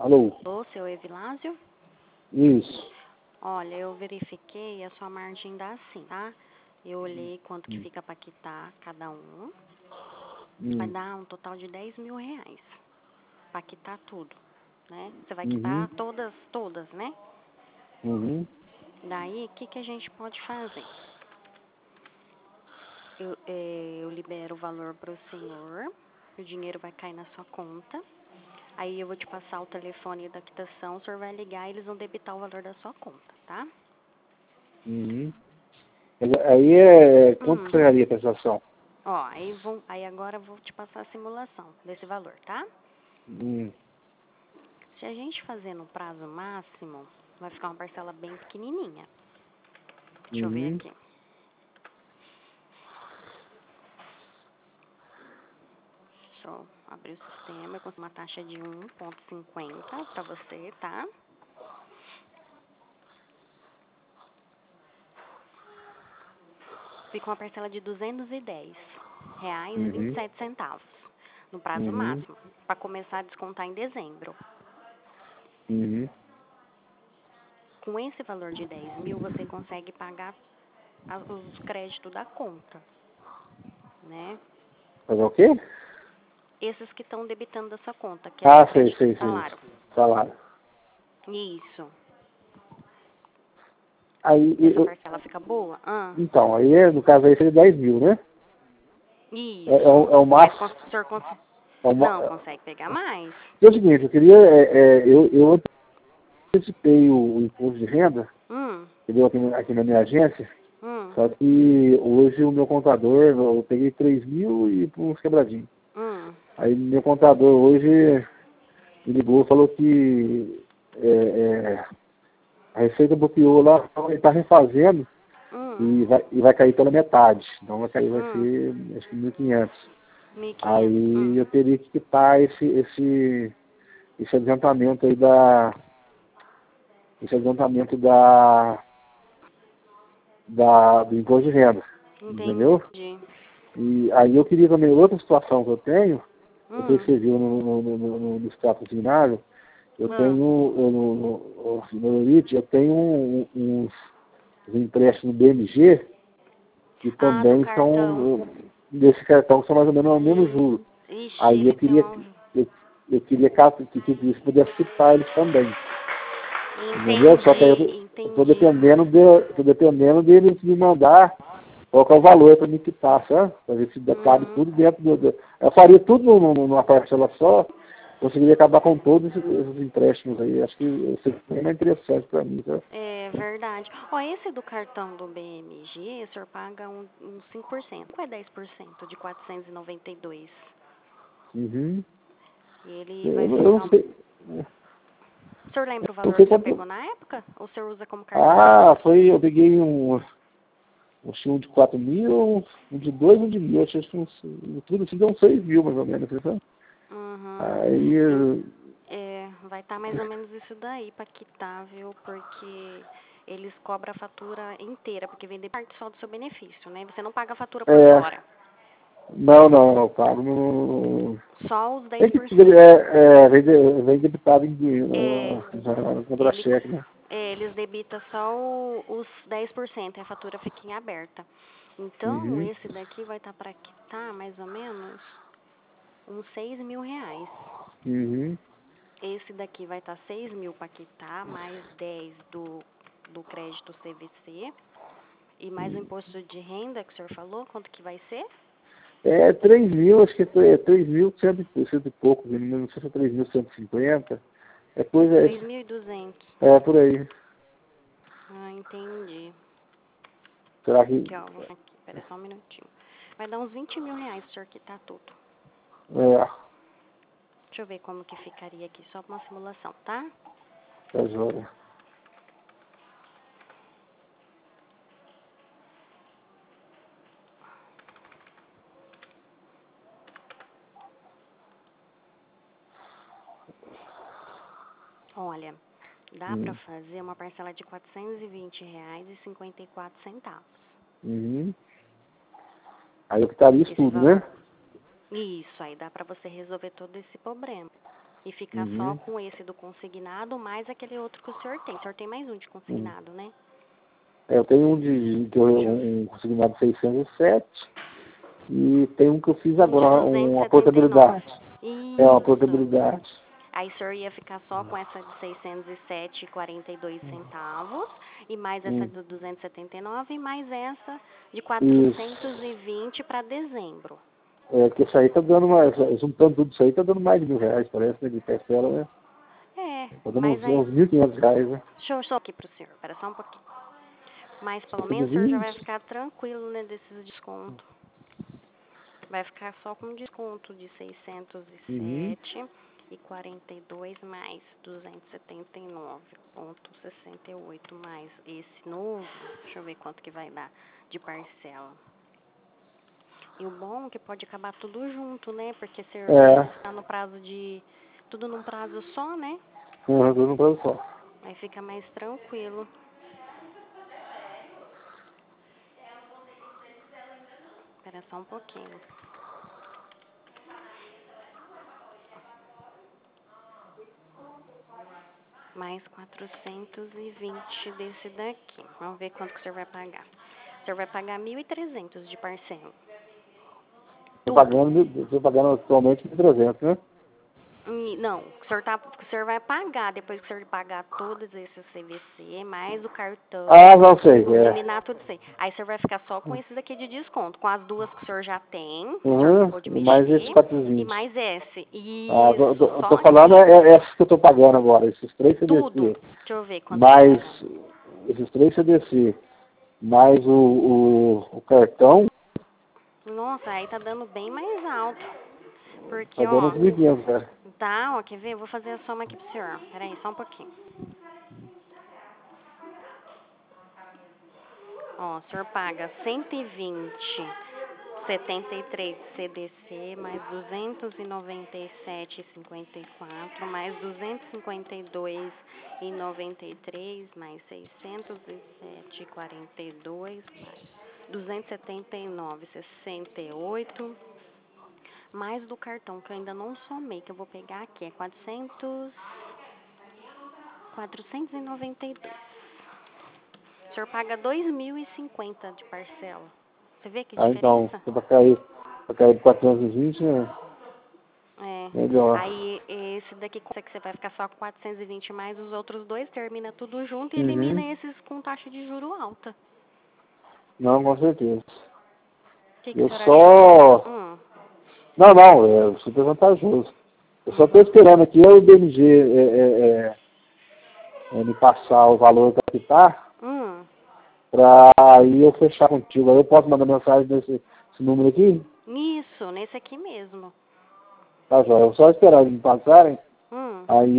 Alô? Ô, seu Evilásio? Isso. Olha, eu verifiquei, a sua margem dá assim, tá? Eu olhei quanto que fica para quitar cada um. Vai dar um total de 10 mil reais. Para quitar tudo, né? Você vai quitar todas, né? Daí, o que a gente pode fazer? Eu libero o valor para o senhor, o dinheiro vai cair na sua conta. Aí eu vou te passar o telefone da quitação, o senhor vai ligar e eles vão debitar o valor da sua conta, tá? Aí quanto seria a prestação? Ó, aí agora eu vou te passar a simulação desse valor, tá? Se a gente fazer no prazo máximo, vai ficar uma parcela bem pequenininha. Deixa eu ver aqui. Deixa eu abrir o sistema, eu consigo uma taxa de 1,50 para você, tá? Fica uma parcela de R$210,27 no prazo máximo, para começar a descontar em dezembro. Com esse valor de 10 mil, você consegue pagar os créditos da conta, né? Fazer o quê? Esses que estão debitando da sua conta, que é o crédito sei. do salário. Salário. Isso. Aí, Essa parcela fica boa? então, aí no caso aí seria 10 mil, né? Isso. É o máximo. Mas o senhor consegue... É Não, consegue pegar mais. É o seguinte, eu queria, eu antecipei o imposto de renda, entendeu, aqui na minha agência, só que hoje o meu contador, eu peguei 3 mil e uns quebradinhos. Aí meu contador hoje me ligou e falou que a Receita bloqueou lá, então ele está refazendo e vai cair pela metade. Então vai ser acho que 1.500. Aí eu teria que quitar esse adiantamento aí do imposto de renda. Entendeu? E aí eu queria também, outra situação que eu tenho, eu percebi no extrato assinado, eu tenho, eu tenho uns empréstimos BMG, que também são, desse cartão, que são mais ou menos o mesmo juro. Aí eu queria que isso pudesse quitar eles também. Entendeu? Só que aí eu tô dependendo deles me mandar qual que é o valor para me quitar, sabe? Para ver se cabe tudo dentro eu faria tudo numa parcela só, conseguiria acabar com todos esses empréstimos aí. Acho que isso é mais interessante para mim, sabe? É verdade. Ó, esse do cartão do BMG, o senhor paga uns 5%. Qual é 10% de 492? Ele vai Eu não ficar... sei. O senhor lembra o Não valor sei que o senhor quanto. pegou na época? Ou o senhor usa como cartão? Eu peguei um de 4 mil, um de 2, um de 1.000. Acho que tudo assim deu uns 6 mil, mais ou menos, sabe? Aí... vai estar mais ou menos isso daí para quitar, viu? Porque eles cobram a fatura inteira, porque vem de parte só do seu benefício, né? Você não paga a fatura por fora. Não, pago no... Só os 10%. Vem debitado em contra-cheque, né? Eles debitam só os 10%, a fatura fica em aberta. Então, esse daqui vai estar para quitar mais ou menos uns 6 mil reais. Esse daqui vai estar 6 mil para quitar, mais 10 do crédito CVC e mais o imposto de renda que o senhor falou, quanto que vai ser? 3 mil, acho que é 3.100 e pouco, não sei se é 3.150. É coisa... 3.200. Por aí. Entendi. Será que... Aqui, ó, aqui, pera só um minutinho. Vai dar uns 20 mil reais se o senhor quitar tudo. Deixa eu ver como que ficaria aqui, só uma simulação, tá? Tá joia. Olha, dá para fazer uma parcela de R$420,54. Aí eu quitaria isso tudo, né? Isso, aí dá para você resolver todo esse problema. E ficar só com esse do consignado, mais aquele outro que o senhor tem. O senhor tem mais um de consignado, né? Eu tenho um consignado 607 e tem um que eu fiz agora, uma portabilidade. Isso. É uma portabilidade. Aí o senhor ia ficar só com essa de 607,42 centavos, e mais essa de 279, e mais essa de 420 para dezembro. É, que isso aí tá dando mais, juntando tudo isso aí, tá dando mais de R$1.000, parece, né, de parcela, né? Tá dando uns R$1.500, né? Deixa eu só aqui pro senhor, espera só um pouquinho. Mas pelo menos o senhor já vai ficar tranquilo, né, desses descontos. Vai ficar só com desconto de 607,42 mais 279,68 mais esse novo. Deixa eu ver quanto que vai dar de parcela. E o bom é que pode acabar tudo junto, né? Porque você tá no prazo de... Tudo num prazo só, né? Tudo num prazo só. Aí fica mais tranquilo. Espera só um pouquinho. Mais 420 desse daqui. Vamos ver quanto que o senhor vai pagar. O senhor vai pagar 1.300 de parcela. Estou pagando atualmente 1.300, né? Não, o senhor vai pagar, depois que o senhor pagar todos esses CVC, mais o cartão. Não sei. Eliminar tudo isso aí. Aí o senhor vai ficar só com esses aqui de desconto, com as duas que o senhor já tem, o senhor pode mexer, mais esses 420. e mais esse. Eu tô falando essas que eu tô pagando agora, esses 3 CDC. Tudo. Deixa eu ver quanto mais esses 3 CDC, mais o cartão. Nossa, aí tá dando bem mais alto. Porque, Tá dando uns 1.500, cara. Tá, quer ver? Eu vou fazer a soma aqui pro senhor. Peraí, só um pouquinho. O senhor paga 120,73 CDC, mais 297,54, mais 252,93, mais 607,42, mais 279,68, mais do cartão, que eu ainda não somei, que eu vou pegar aqui, é 492. O senhor paga 2.050 de parcela. Você vê que diferença? Então, para cair de 420, né? Melhor. Aí esse daqui que você vai ficar só com 420 mais os outros dois, termina tudo junto e elimina esses com taxa de juro alta. Não, com certeza. Que eu o senhor só... acha? Não, é super vantajoso. Eu só estou esperando aqui o BMG me passar o valor para quitar, para aí eu fechar contigo. Aí eu posso mandar mensagem nesse número aqui? Isso, nesse aqui mesmo. Tá, joia. Eu só esperar eles me passarem, aí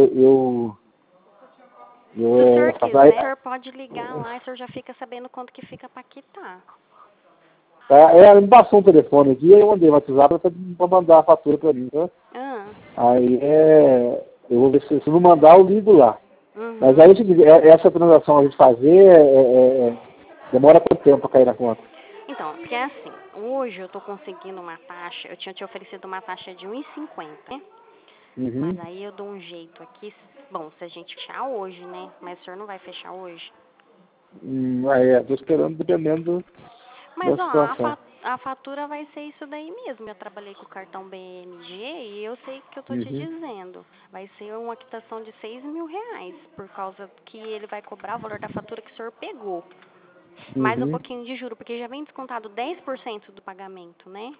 se o senhor quiser, o senhor pode ligar lá e o senhor já fica sabendo quanto que fica para quitar. Ela me passou um telefone aqui, aí eu mandei o WhatsApp para mandar a fatura para mim, tá? Aí eu vou ver se não mandar, eu ligo lá. Mas aí essa transação a gente fazer demora quanto tempo para cair na conta? Então, porque é assim, hoje eu estou conseguindo uma taxa, eu tinha te oferecido uma taxa de 1,50, né? Mas aí eu dou um jeito aqui, bom, se a gente fechar hoje, né? Mas o senhor não vai fechar hoje? Tô esperando, dependendo mas, da situação. A fatura vai ser isso daí mesmo. Eu trabalhei com o cartão BMG e eu sei que eu tô te dizendo. Vai ser uma quitação de R$6.000, por causa que ele vai cobrar o valor da fatura que o senhor pegou. Mais um pouquinho de juro, porque já vem descontado 10% do pagamento, né?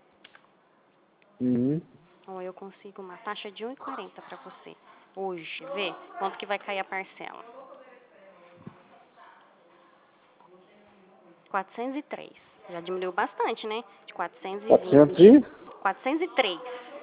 Ou eu consigo uma taxa de 1,40 para você. Hoje, vê quanto que vai cair a parcela. 403. Já diminuiu bastante, né? De 420. 403.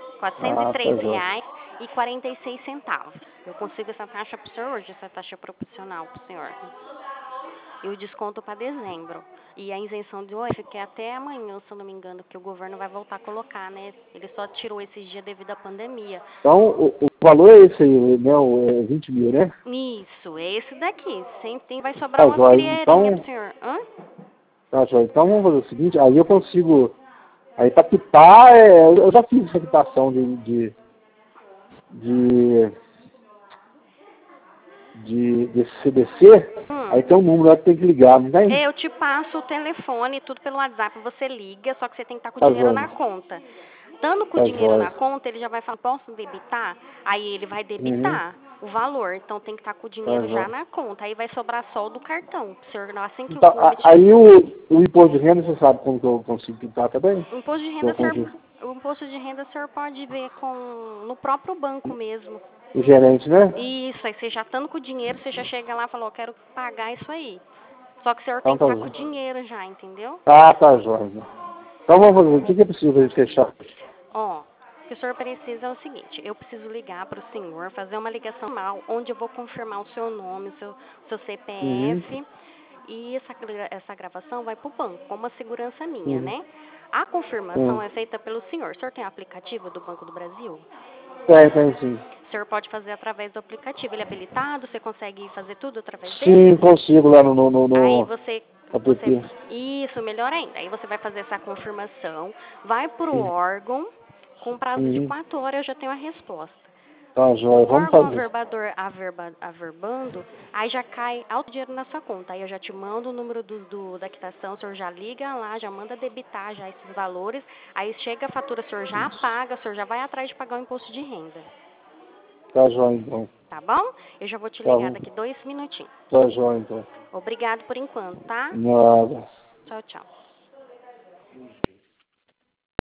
R$403,46. Eu consigo essa taxa pro senhor hoje, essa taxa proporcional pro senhor. E o desconto para dezembro. E a isenção de hoje fica até amanhã, se eu não me engano, porque o governo vai voltar a colocar, né? Ele só tirou esses dias devido à pandemia. Então, o valor é esse aí, né? É 20 mil, né? Isso, é esse daqui. Sempre vai sobrar uma frieirinha pro senhor. Tá, joia. Então vamos fazer o seguinte, aí eu consigo... Aí para quitar, eu já fiz essa quitação desse CDC, aí tem um número lá que tem que ligar, não tem? Eu te passo o telefone, tudo pelo WhatsApp, você liga, só que você tem que estar com o dinheiro na conta. Estando com o dinheiro na conta, ele já vai falar, posso debitar? Aí ele vai debitar o valor, então tem que estar com o dinheiro já na conta. Aí vai sobrar só o do cartão. Assim que então, aí o imposto de renda, você sabe como que eu consigo quitar também? O imposto de renda o senhor pode ver no próprio banco mesmo. O gerente, né? Isso, aí você já estando com o dinheiro, você já chega lá e fala, quero pagar isso aí. Só que o senhor tem que estar com o dinheiro já, entendeu? Tá jóia. Então vamos fazer, o que é preciso fechar? Ó, o que o senhor precisa é o seguinte, eu preciso ligar para o senhor, fazer uma ligação normal, onde eu vou confirmar o seu nome, o seu CPF, e essa gravação vai para o banco, com uma segurança minha, né? A confirmação é feita pelo senhor. O senhor tem aplicativo do Banco do Brasil? Tem sim. O senhor pode fazer através do aplicativo. Ele é habilitado? Você consegue fazer tudo através Sim, dele? consigo lá no Aí você isso, melhor ainda. Aí você vai fazer essa confirmação, vai para o órgão, com prazo de 4 horas eu já tenho a resposta. Tá jóia, vamos órgão fazer. averbador averbando, aí já cai alto dinheiro na sua conta. Aí eu já te mando o número da quitação, o senhor já liga lá, já manda debitar já esses valores. Aí chega a fatura, o senhor já paga, o senhor já vai atrás de pagar o imposto de renda. Tá jóia, então. Tá bom? Eu já vou te ligar daqui 2 minutinhos. Tá jóia, então. Obrigado por enquanto, tá? Nada. Tchau, tchau.